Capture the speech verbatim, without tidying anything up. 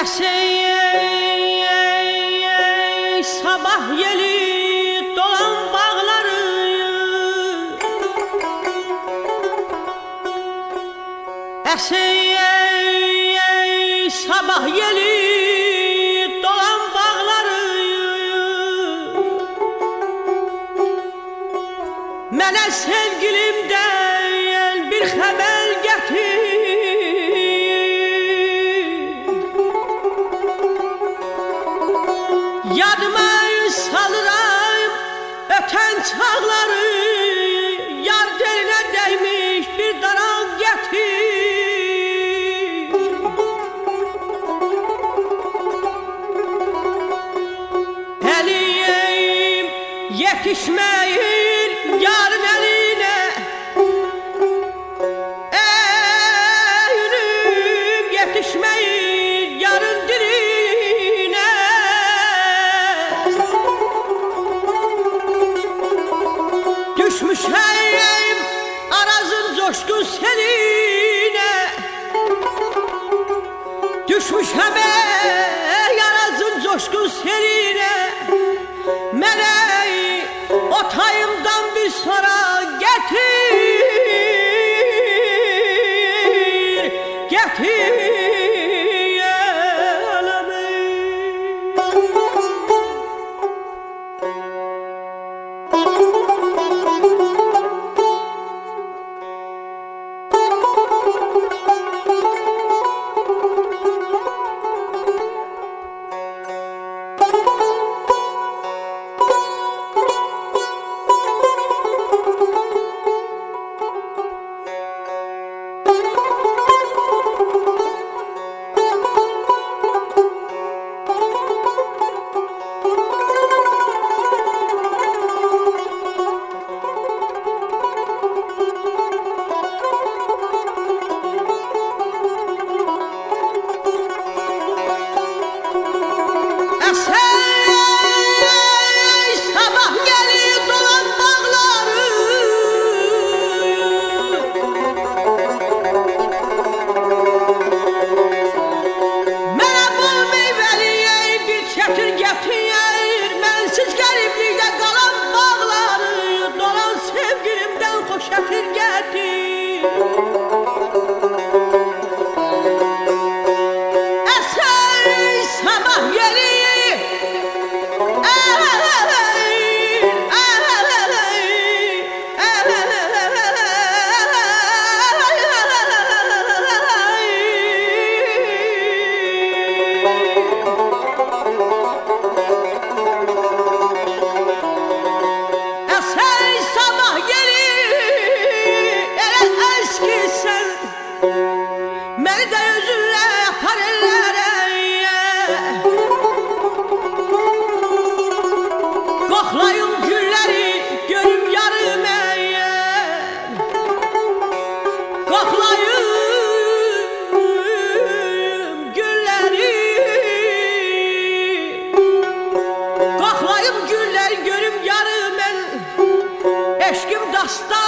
Ey, ey, ey, ey, sabah yeli dolan bağları, ey, ey, ey, sabah yeli dolan bağları, mənə sevgilimdən bir xəbər gətir. Yadıma salıram öten çağları, yar deline değmiş bir daral getir. Eliyim yetişmeyin yarın eline, eğilim yetişmeyin yarın diline. Düşmüş heyim arazın coşkun seline, düşmüş hey arazın coşkun seline. Meleği otayımdan bir sonra getir, getir. Şakir getir, ey sabah yeli, ey, məni də özünlə apar ellərə, qoxlayım gülləri görüm yarım əyyən, qoxlayım gülləri, qoxlayım gülləri görüm yarım ən, eşkim dastan